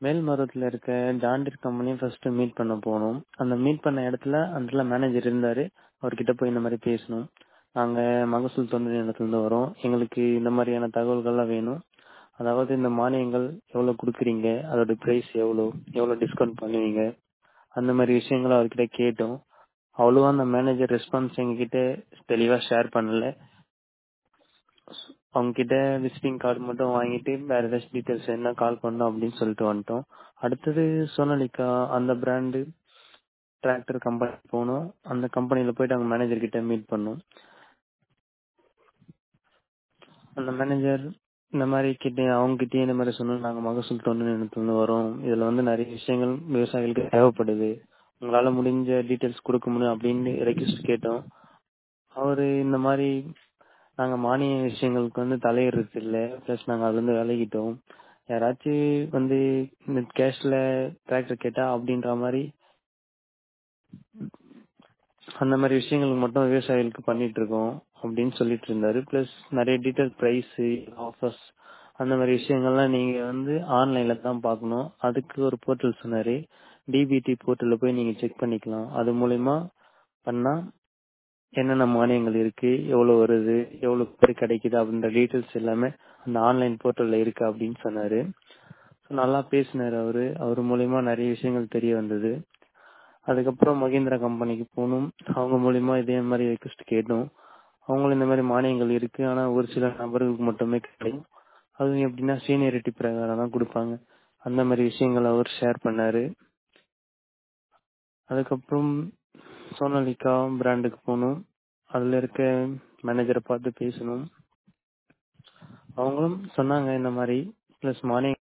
மேல்மருவத்துல இருக்க John Deere கம்பெனிய first meet பண்ண போனோம். அந்த மீட் பண்ண இடத்துல அந்த மேனேஜர் இருந்தாரு. அவர்கிட்ட போய் இந்த மாதிரி பேசணும். நாங்க மகசூல் தொண்டு நிலையத்திலிருந்து வரோம். எங்களுக்கு இந்த மாதிரியான தகவல்கள்லாம் வேணும். அதாவது இந்த மானியங்கள் எவ்வளவு குடுக்குறீங்க, அதோட பிரைஸ் எவ்வளவு டிஸ்கவுண்ட் பண்ணுவீங்க, அந்த மாதிரி விஷயங்களை அவர்கிட்ட கேட்டோம். அவ்வளவா அந்த மேனேஜர் ரெஸ்பான்ஸ் எங்ககிட்ட தெளிவா ஷேர் பண்ணல. அவங்க கிட்ட விசிட்டிங் கார்டு மட்டும் வாங்கிட்டு வேற ஏதாச்சும் டீடைல்ஸ் என்ன கால் பண்ணோம் அப்படின்னு சொல்லிட்டு வந்துட்டோம். அடுத்தது சோனாலிகா அந்த பிராண்டு டிராக்டர் கம்பெனி போனோம். அந்த கம்பெனில போயிட்டு அவங்க மேனேஜர் கிட்ட மீட் பண்ணோம். அந்த மேனேஜர் இந்த மாதிரி கிட்ட அவங்க கிட்டே இந்த மாதிரி சொன்னோம், நாங்க மகசூல் தொண்டு நிறுவனத்துல வரோம், இதுல வந்து நிறைய விஷயங்கள் விவசாயிகளுக்கு தேவைப்படுது, உங்களால முடிஞ்ச டீடைல்ஸ் கொடுக்க முடியும் அப்படின்னு ரெக்வெஸ்ட் கேட்டோம். அவரு இந்த மாதிரி நாங்க மானிய விஷயங்களுக்கு வந்து தலையிடுறது இல்ல, பிளஸ் நாங்க அதுல இருந்து விலகிட்டோம், யாராச்சும் வந்து இந்த கேஷ்ல டிராக்டர் கேட்டா அப்படின்ற மாதிரி அந்த மாதிரி விஷயங்களுக்கு மட்டும் விவசாயிகளுக்கு பண்ணிட்டு இருக்கோம் அப்படின்னு சொல்லிட்டு இருந்தாரு. பிளஸ் நிறைய டீடைல் பிரைஸ் ஆஃபர்ஸ் அந்த மாதிரி விஷயங்கள்லாம் நீங்க வந்து ஆன்லைன்ல தான் பார்க்கணும். அதுக்கு ஒரு போர்ட்டல் சொன்னாரு. டிபிடி போர்ட்டல்ல போய் நீங்க செக் பண்ணிக்கலாம். அது மூலயமா பண்ணா என்னென்ன மானியங்கள் இருக்கு, எவ்வளவு வருது, எவ்வளவு பேர் கிடைக்குது அப்படின்ற டீடைல்ஸ் எல்லாமே அந்த ஆன்லைன் போர்ட்டல்ல இருக்கு அப்படின்னு சொன்னாரு. நல்லா பேசினாரு அவரு. அவர் மூலயமா நிறைய விஷயங்கள் தெரிய வந்தது. அதுக்கப்புறம் மகேந்திரா கம்பெனிக்கு போகணும். அவங்க மூலியமா இதே மாதிரி ரெக்வெஸ்ட் கேட்டோம். அவங்களும் இந்த மாதிரி மானியங்கள் இருக்கு, ஆனா ஒரு சில நபர்களுக்கு மட்டுமே கிடைக்கும். அதுவும் எப்படின்னா சீனியரிட்டி பிரகாரம் தான் கொடுப்பாங்க. அந்த மாதிரி விஷயங்கள் அவர் ஷேர் பண்ணாரு. அதுக்கப்புறம் சோனாலிகா பிராண்டுக்கு போகணும். அதுல இருக்க மேனேஜரை பார்த்து பேசணும். அவங்களும் சொன்னாங்க இந்த மாதிரி பிளஸ் மானியம்